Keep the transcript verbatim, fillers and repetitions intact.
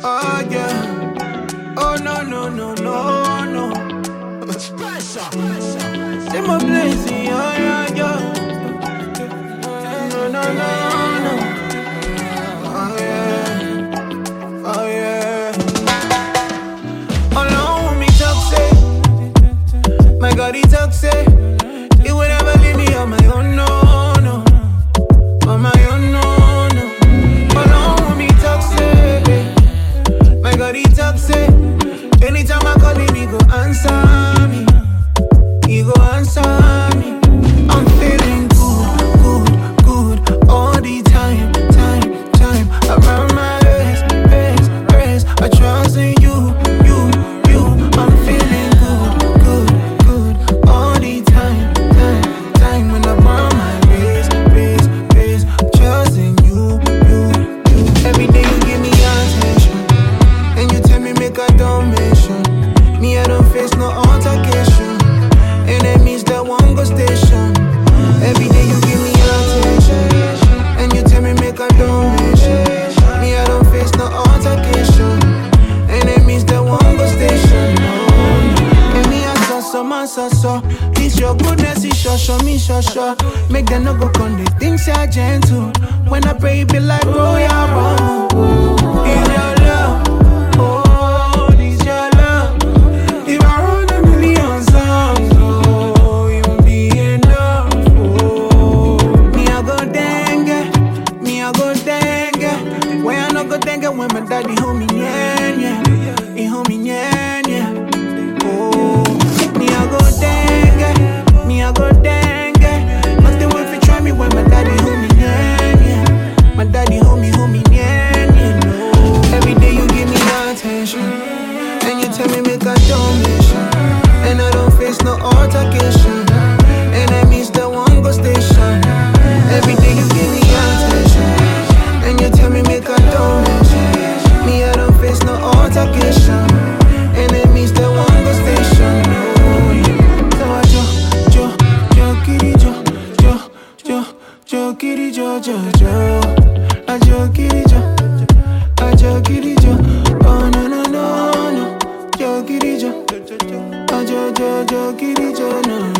Oh yeah. Oh no no no no no. They my blessing, yeah yeah yeah. No no no no. Oh yeah. Oh yeah. Alone with me toxic. My God, he toxic. He would never leave me on my own, no no. On my own, no no. Alone with me toxic. My God, he toxic. Anytime I call him, he go answer me. He go answer me. I'm feeling good, good, good all the time, time, time. Around my waist, waist, waist. I trust in you, you, you. I'm feeling good, good, good all the time, time, time. When I'm around my waist, waist, waist. Trust in you, you, you. Every day you give me attention, and you tell me make a donation. Me I don't face no altercation. Enemies that won't go station. Every day you give me attention, and you tell me make a donation. Me I don't face no altercation. Enemies that won't go station. No. And me I saw some answer so. It's your goodness, it's sure, show me sure, sure. Make them no go con the things are gentle. When I pray, it be like royal rumble. It's your love. Oh, it's your love. If I run a million songs, oh, you'll be enough. Oh, me I go dengue, me I go dengue. When I no go dengue, when my daddy hold me, yeah, yeah, he hold me, yeah, yeah. Oh, me I go dengue, me I go dengue. Nothing will fit try me when my daddy hold me, yeah, yeah. My daddy hold me, hold me, yeah, yeah. No, every day you give me attention, and you tell me make a donation, and I don't face no altercation. Enemies that won't go station. Every day you give me attention, and you tell me make a donation. Me I don't face no altercation. Enemies that won't go station. No, yeah. So I jo jo jo kitty jo jo jo jo kitty jo jo jo. I jo kitty jo, I jo kitty jo. Oh no no no no. Jo kitty jo, I jo jo jo kitty jo no.